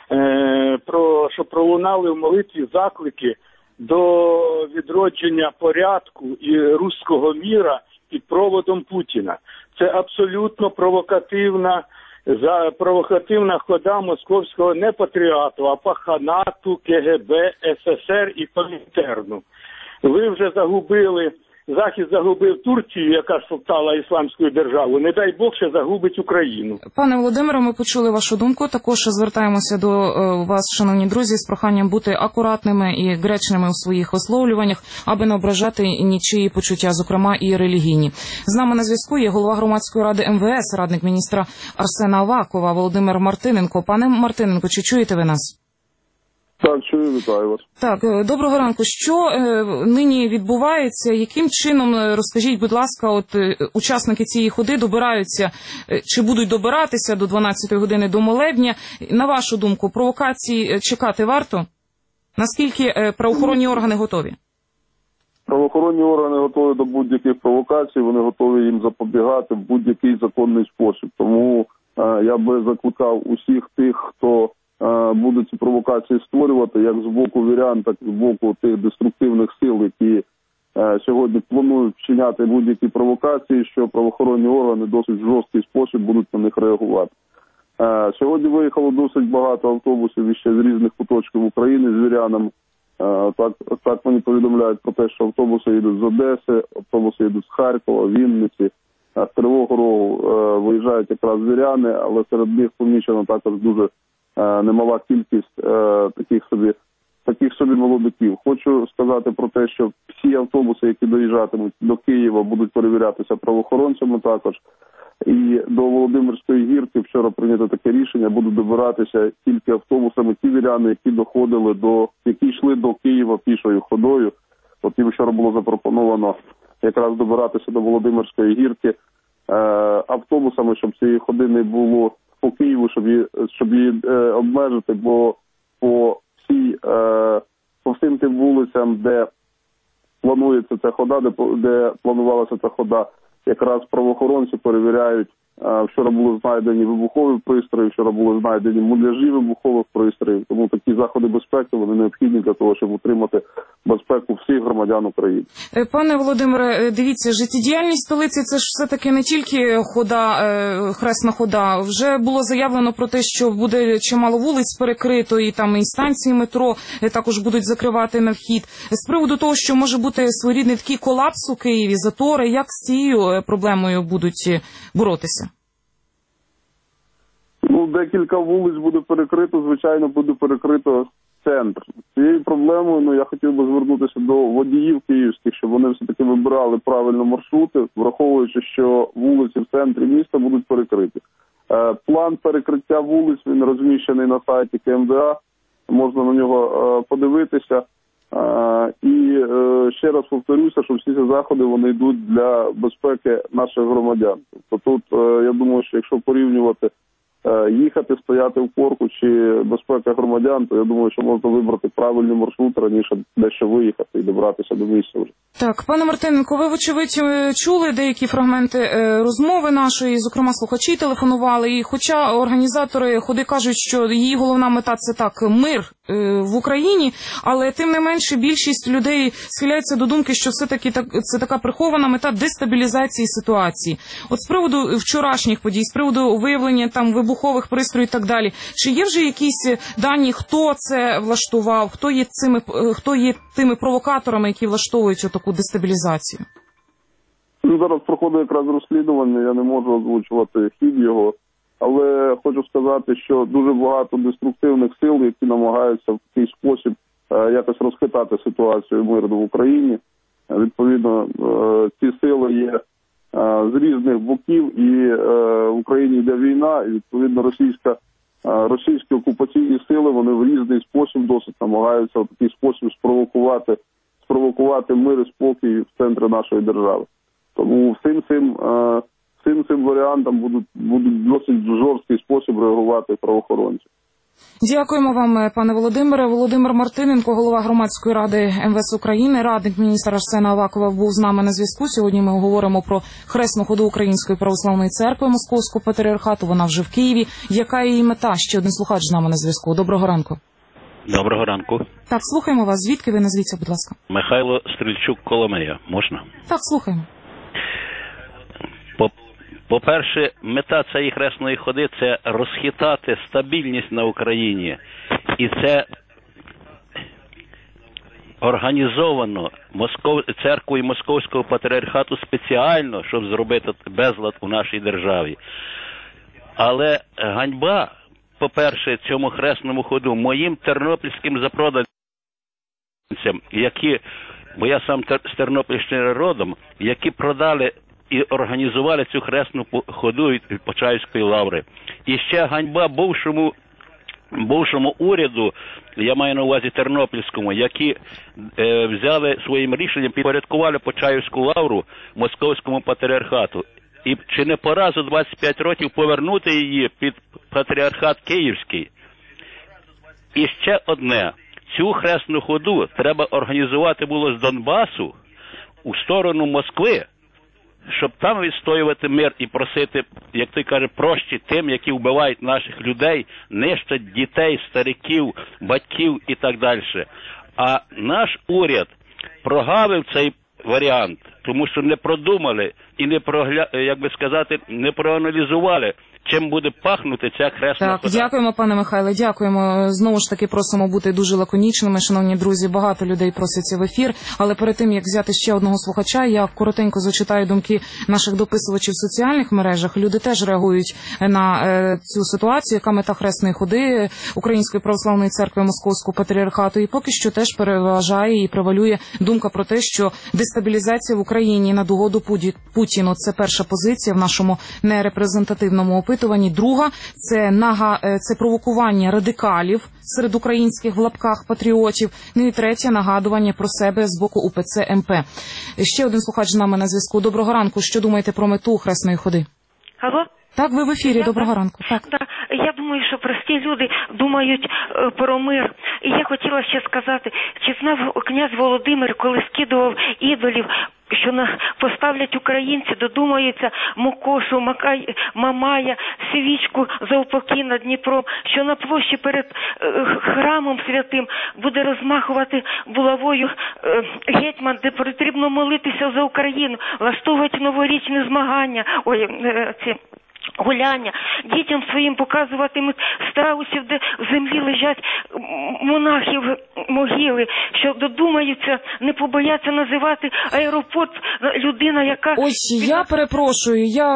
е, про, що пролунали в молитві заклики до відродження порядку і руського міра під проводом Путіна. Це абсолютно провокативна, за провокативна хода московського не патріату, а паханату, КГБ, СССР і Комінтерну. Ви вже загубили, Захід загубив Турцію, яка стала ісламською державою. Не дай Бог, ще загубить Україну. Пане Володимире, ми почули вашу думку. Також звертаємося до е, вас, шановні друзі, з проханням бути акуратними і гречними у своїх висловлюваннях, аби не ображати нічиї почуття, зокрема і релігійні. З нами на зв'язку є голова громадської ради ем ве ес, радник міністра Арсена Авакова, Володимир Мартиненко. Пане Мартиненко, чи чуєте ви нас? Так, чую, вітаю вас. Так, доброго ранку. Що е, нині відбувається? Яким чином, розкажіть, будь ласка, от е, учасники цієї ходи добираються, е, чи будуть добиратися до дванадцятої години до молебня? На вашу думку, провокації чекати варто? Наскільки е, правоохоронні органи готові? Правоохоронні органи готові до будь-яких провокацій, вони готові їм запобігати в будь-який законний спосіб. Тому е, я би закликав усіх тих, хто будуть ці провокації створювати, як з боку вірян, так і з боку тих деструктивних сил, які е, сьогодні планують вчиняти будь-які провокації, що правоохоронні органи досить жорсткий спосіб будуть на них реагувати. Е, сьогодні виїхало досить багато автобусів іще з різних куточків України з вірянами. Е, так, так мені повідомляють про те, що автобуси їдуть з Одеси, автобуси їдуть з Харкова, Вінниці, з Кривого Рогу е, виїжджають якраз віряни, але серед них помічено також дуже немала кількість е, таких собі таких собі молодиків. Хочу сказати про те, що всі автобуси, які доїжджатимуть до Києва, будуть перевірятися правоохоронцями також. І до Володимирської гірки вчора прийнято таке рішення, будуть добиратися тільки автобусами ті віряни, які доходили до, які йшли до Києва пішою ходою. От їм вчора було запропоновано якраз добиратися до Володимирської гірки е, автобусами, щоб цієї ходи не було по Києву, щоб її, щоб її е, обмежити, бо по всій, е, по всім тим вулицям, де планується ця хода, де, де планувалася ця хода, якраз правоохоронці перевіряють. Е, вчора були знайдені вибухові пристрої, вчора були знайдені муляжі вибухових пристроїв, тому такі заходи безпеки, вони необхідні для того, щоб утримати безпеку всіх громадян України. Пане Володимире, дивіться, життєдіяльність столиці – це ж все-таки не тільки хода, хресна хода. Вже було заявлено про те, що буде чимало вулиць перекрито, і там і станції метро також будуть закривати на вхід. З приводу того, що може бути своєрідний такий колапс у Києві, затори, як з цією проблемою будуть боротися? Ну, декілька вулиць буде перекрито, звичайно, буде перекрито центр. Цією проблемою, ну, я хотів би звернутися до водіїв київських, щоб вони все-таки вибирали правильно маршрути, враховуючи, що вулиці в центрі міста будуть перекриті. Е, план перекриття вулиць, він розміщений на сайті ка ем де а, можна на нього е, подивитися. Е, і е, ще раз повторюся, що всі ці заходи, вони йдуть для безпеки наших громадян. Тобто тут, е, я думаю, що якщо порівнювати їхати, стояти в корку чи безпека громадян, то я думаю, що можна вибрати правильний маршрут раніше дещо виїхати і добратися до місця вже. Так, пане Мартиненко, ви, вочевидь, чули деякі фрагменти розмови нашої, зокрема, слухачі телефонували, і хоча організатори ходи кажуть, що її головна мета – це так, мир в Україні, але тим не менше більшість людей схиляються до думки, що все-таки це така прихована мета дестабілізації ситуації. От з приводу вчорашніх подій, з приводу виявлення там вибухових пристроїв і так далі, чи є вже якісь дані, хто це влаштував, хто є цими, хто є тими провокаторами, які влаштовують отаку дестабілізацію? Ну, зараз проходить якраз розслідування, я не можу озвучувати хід його, але хочу сказати, що дуже багато деструктивних сил, які намагаються в такий спосіб е, якось розхитати ситуацію мирну в Україні. Відповідно, е, ці сили є е, з різних боків, і е, в Україні йде війна, і відповідно російська російські окупаційні сили, вони в різний спосіб досить намагаються в такий спосіб спровокувати, спровокувати мир і спокій в центрі нашої держави. Тому всім цим, всім цим варіантам будуть, будуть досить жорсткий спосіб реагувати правоохоронці. Дякуємо вам, пане Володимире. Володимир Мартиненко, голова громадської ради ем ве ес України, радник міністра Арсена Авакова, був з нами на зв'язку. Сьогодні ми говоримо про хресну ходу Української православної церкви Московського патріархату. Вона вже в Києві. Яка її мета? Ще один слухач з нами на зв'язку. Доброго ранку. Доброго ранку. Так, слухаємо вас. Звідки ви? Назвіться, будь ласка. Михайло Стрільчук, Коломия. Можна? Так, слухаємо. По-перше, мета цієї хресної ходи – це розхитати стабільність на Україні. І це організовано Москов... церквою Московського патріархату спеціально, щоб зробити безлад у нашій державі. Але ганьба, по-перше, цьому хресному ходу, моїм тернопільським запроданцям, які, бо я сам з Тернопільщини родом, які продали і організували цю хресну ходу від Почаївської лаври. І ще ганьба бувшому, бувшому уряду, я маю на увазі Тернопільському, які е, взяли своїм рішенням, підпорядкували Почаївську лавру Московському патріархату. І чи не пора за двадцять п'ять років повернути її під патріархат Київський? І ще одне. Цю хресну ходу треба організувати було з Донбасу у сторону Москви, щоб там відстоювати мир і просити, як ти кажеш, прощі тим, які вбивають наших людей, нищать дітей, стариків, батьків і так далі. А наш уряд прогавив цей варіант, тому що не продумали і не прогля... як би сказати, не проаналізували, чим буде пахнути ця хресна так, хода. Дякуємо, пане Михайле, дякуємо. Знову ж таки просимо бути дуже лаконічними, шановні друзі. Багато людей просяться в ефір, але перед тим, як взяти ще одного слухача, я коротенько зачитаю думки наших дописувачів в соціальних мережах. Люди теж реагують на е, цю ситуацію, яка мета хресної ходи Української православної церкви Московського патріархату. І поки що теж переважає і превалює думка про те, що дестабілізація в Україні на догоду Путіну – це перша позиція в нашому нерепрезентативному опитуванні. Друга – це нага, це провокування радикалів серед українських в лапках патріотів. Ну і третє – нагадування про себе з боку у пе це ем пе. Ще один слухач з нами на зв'язку. Доброго ранку. Що думаєте про мету хресної ходи? Алло? Так, ви в ефірі. Я Доброго про... ранку. Так. Да. Я думаю, що прості люди думають е, про мир. І я хотіла ще сказати, чи знав князь Володимир, коли скидував ідолів, що на поставлять українці, додумаються Мокошу, Макай, Мамая, свічку за упокій над Дніпром, що на площі перед е, храмом святим буде розмахувати булавою е, гетьман, де потрібно молитися за Україну, влаштовувати новорічні змагання, ой, е, ці гуляння, дітям своїм показуватимуть страусів, де в землі лежать монахів могили, що додумаються, не побояться називати аеропорт людина, яка... Ось, я перепрошую, я...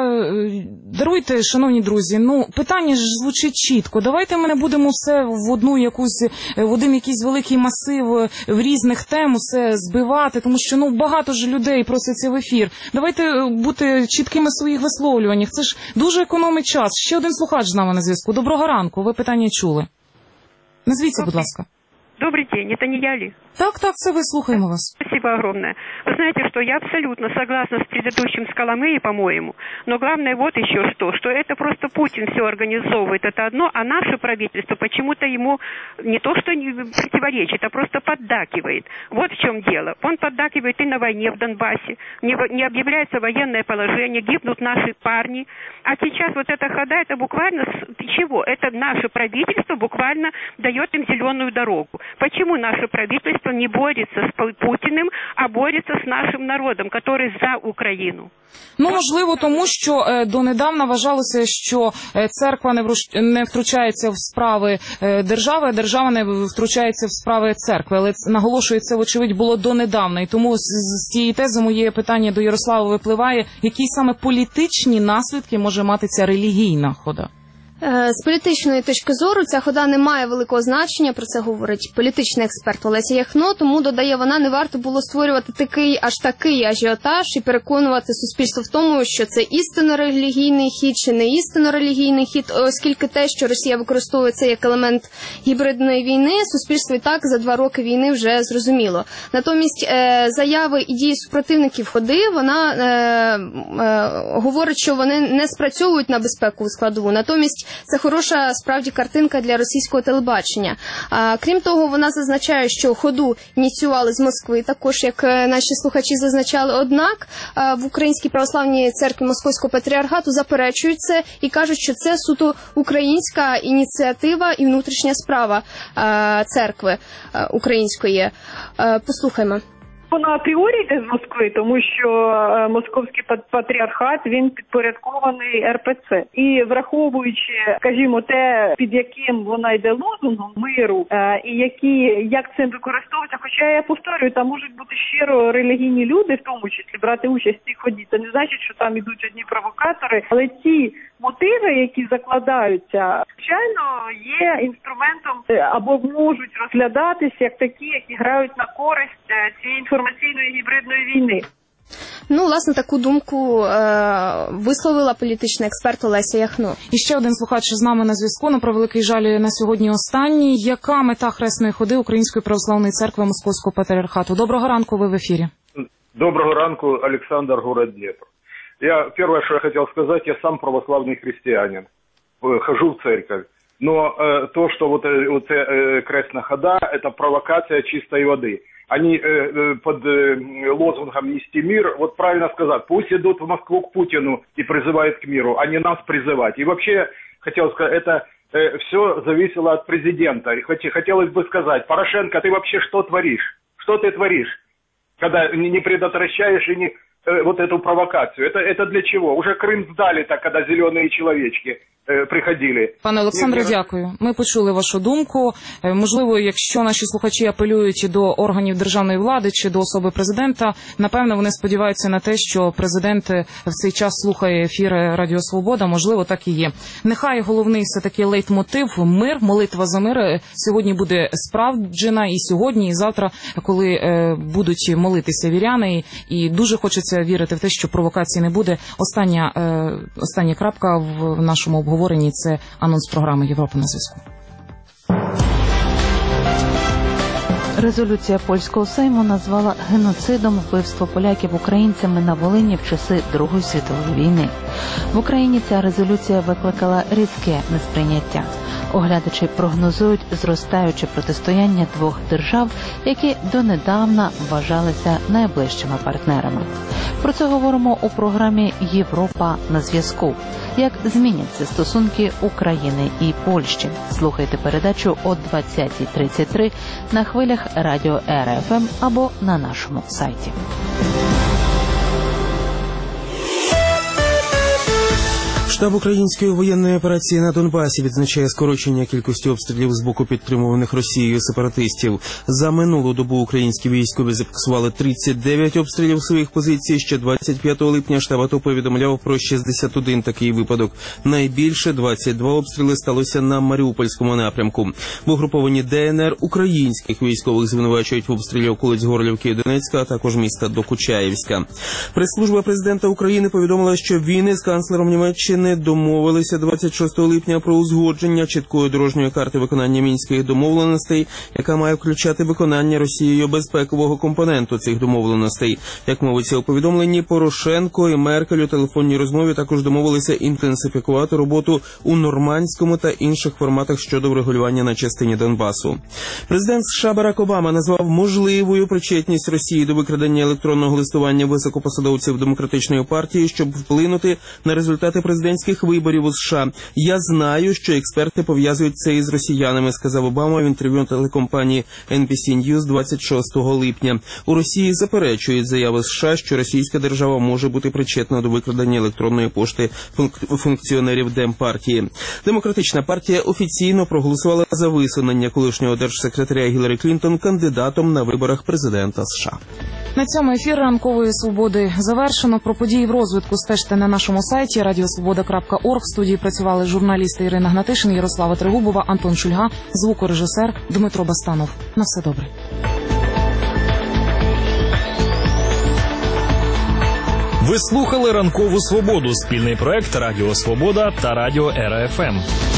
Даруйте, шановні друзі, ну, питання ж звучить чітко. Давайте ми не будемо все в одну якусь, в один якийсь великий масив в різних тем все збивати, тому що, ну, багато ж людей просяться в ефір. Давайте бути чіткими в своїх висловлюваннях. Це ж дуже економить час. Ще один слухач з нами на зв'язку. Доброго ранку, ви питання чули. Назвіться, будь ласка. Добрый день, это не я ли? Так, так, це ви, слухаємо вас. Спасибо огромное. Вы знаете, что я абсолютно согласна с предыдущим с Коломыей, по-моему. Но главное вот еще что, что это просто Путин все организовывает, это одно, а наше правительство почему-то ему не то что не противоречит, а просто поддакивает. Вот в чем дело. Он поддакивает и на войне в Донбассе, не, не объявляется военное положение, гибнут наши парни. А сейчас вот эта хода, это буквально чего? Это наше правительство буквально дает им зеленую дорогу. Почему наше правительство не борется с Путиным, а борется с нашим народом, который за Україну? Ну, можливо, тому що е, донедавна вважалося, що е, церква не, вруч... не втручається в справи е, держави, а держава не втручається в справи церкви. Але це, наголошую, це, вочевидь, було донедавна. І тому з, з цієї тези моє питання до Ярослава випливає, які саме політичні наслідки може мати ця релігійна хода? З політичної точки зору ця хода не має великого значення, про це говорить політичний експерт Олеся Яхно, тому, додає вона, не варто було створювати такий аж такий ажіотаж і переконувати суспільство в тому, що це істинно релігійний хід чи не істинно релігійний хід, оскільки те, що Росія використовує це як елемент гібридної війни, суспільство і так за два роки війни вже зрозуміло. Натомість заяви і дії супротивників ходи, вона е, е, говорить, що вони не спрацьовують на безпекову складову, натомість це хороша, справді, картинка для російського телебачення. А, крім того, вона зазначає, що ходу ініціювали з Москви, також, як наші слухачі зазначали. Однак а, в Українській православній церкві Московського патріархату заперечують це і кажуть, що це суто українська ініціатива і внутрішня справа а, церкви а, української. А, послухаймо. Вона апріорі йде з Москви, тому що московський патріархат, він підпорядкований ер пе це. І враховуючи, скажімо, те, під яким вона йде лозунгом миру, і які, як цим використовується, хоча я повторюю, там можуть бути щиро релігійні люди, в тому числі брати участь в цій ході. Це не значить, що там ідуть одні провокатори, але ці мотиви, які закладаються, звичайно, є інструментом або можуть розглядатися як такі, які грають на користь цієї інформаційної гібридної війни. Ну, власне, таку думку е- висловила політичний експерт Олеся Яхно. І ще один слухач з нами на зв'язку, на превеликий жаль, на сьогодні останній. Яка мета хресної ходи Української православної церкви Московського патріархату? Доброго ранку, ви в ефірі. Доброго ранку, Олександр, город Днепр. Я, первое, что я хотел сказать, я сам православный христианин, хожу в церковь. Но э, то, что вот, э, вот э, крестная хода, это провокация чистой воды. Они э, под э, лозунгом «нести мир», вот правильно сказать, пусть идут в Москву к Путину и призывают к миру, а не нас призывать. И вообще, хотел сказать, это э, все зависело от президента. Хотелось бы сказать, Порошенко, ты вообще что творишь? Что ты творишь, когда не предотвращаешь и не... вот эту провокацию. Это, это для чего? Уже Крым сдали так, когда зеленые человечки е, приходили. Пане Олександре, дякую. Ми почули вашу думку. Можливо, якщо наші слухачі апелюють до органів державної влади чи до особи президента, напевно, вони сподіваються на те, що президент в цей час слухає ефіри Радіо Свобода. Можливо, так і є. Нехай головний все-таки лейтмотив – мир, молитва за мир сьогодні буде справджена і сьогодні, і завтра, коли е, будуть молитися віряни. І дуже хочеться вірити в те, що провокації не буде. Остання, е, остання крапка в нашому обговоренні – це анонс програми «Європа на зв'язку». Резолюція польського сейму назвала геноцидом вбивство поляків українцями на Волині в часи Другої світової війни. В Україні ця резолюція викликала різке несприйняття. Оглядачі прогнозують зростаюче протистояння двох держав, які донедавна вважалися найближчими партнерами. Про це говоримо у програмі «Європа на зв'язку». Як зміняться стосунки України і Польщі. Слухайте передачу о двадцятій тридцять три на хвилях радіо ер еф ем або на нашому сайті. Штаб української воєнної операції на Донбасі відзначає скорочення кількості обстрілів з боку підтримуваних Росією сепаратистів. За минулу добу українські військові зафіксували тридцять дев'ять обстрілів своїх позицій. Ще двадцять п'ятого липня штаб АТО повідомляв про шістдесят один такий випадок. Найбільше двадцять два обстріли сталося на Маріупольському напрямку. В угрупованні Де ен ер українських військових звинувачують в обстрілі околиць Горлівки і Донецька, а також міста Докучаєвська. Прес-служба президента України повідомила, що він з канцлером Німеччини домовилися двадцять шостого липня про узгодження чіткої дорожньої карти виконання мінських домовленостей, яка має включати виконання Росією безпекового компоненту цих домовленостей. Як мовиться у повідомленні, Порошенко і Меркель у телефонній розмові також домовилися інтенсифікувати роботу у нормандському та інших форматах щодо врегулювання на частині Донбасу. Президент США Барак Обама назвав можливою причетність Росії до викрадення електронного листування високопосадовців Демократичної партії, щоб вплинути на результати президентських виборів у США. «Я знаю, що експерти пов'язують це із росіянами», сказав Обама в інтерв'ю телекомпанії ен бі сі News двадцять шостого липня. У Росії заперечують заяви США, що російська держава може бути причетна до викрадення електронної пошти функ- функціонерів Демпартії. Демократична партія офіційно проголосувала за висунення колишнього держсекретаря Гіларі Клінтон кандидатом на виборах президента США. На цьому ефір ранкової свободи завершено. Про події в розвитку стежте на нашому сайті радіосвобода крапка орг. В студії працювали журналісти Ірина Гнатишин, Ярослава Трегубова, Антон Шульга, звукорежисер Дмитро Бастанов. На все добре. Ви слухали «Ранкову свободу» – спільний проект Радіо Свобода та Радіо Ера Еф Ем.